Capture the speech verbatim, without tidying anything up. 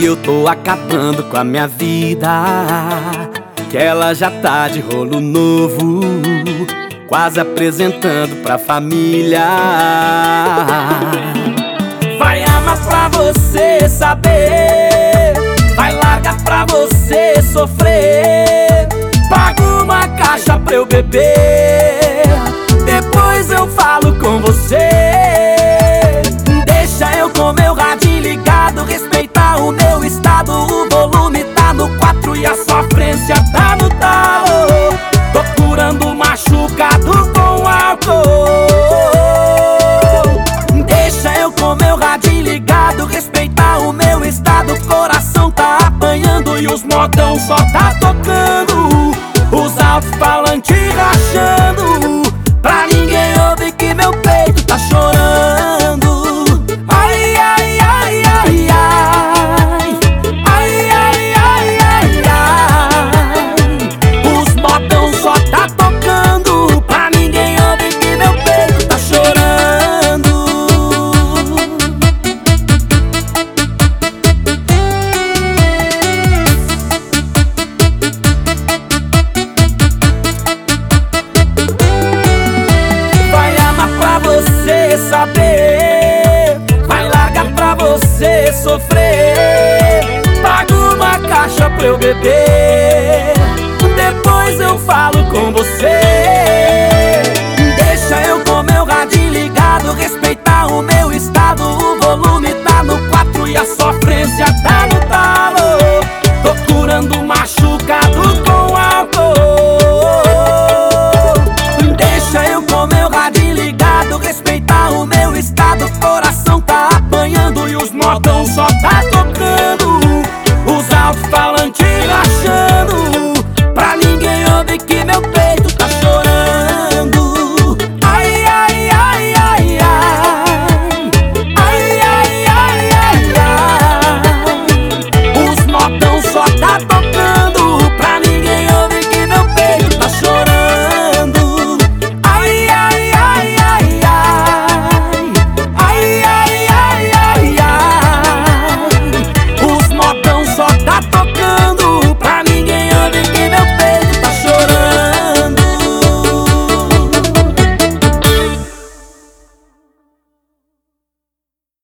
E eu tô acabando com a minha vida, que ela já tá de rolo novo, quase apresentando pra família. Vai amar pra você saber, vai largar pra você sofrer. Paga uma caixa pra eu beber, depois eu falo com você. Deixa eu com meu radinho ligado, respeitar o meu estado. O volume tá no quatro e a sofrência tá no tal.